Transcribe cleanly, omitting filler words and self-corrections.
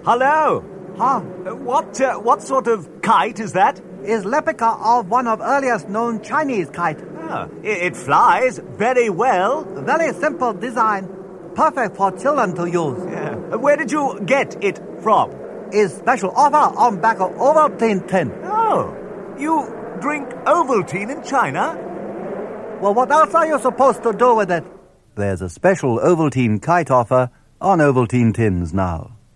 Hello. Huh? What sort of kite is that? Is replica of one of earliest known Chinese kite. It flies very well. Very simple design. Perfect for children to use. Yeah. Where did you get it from? Is special offer on back of Ovaltine tin. Oh, you drink Ovaltine in China? Well, what else are you supposed to do with it? There's a special Ovaltine kite offer on Ovaltine tins now.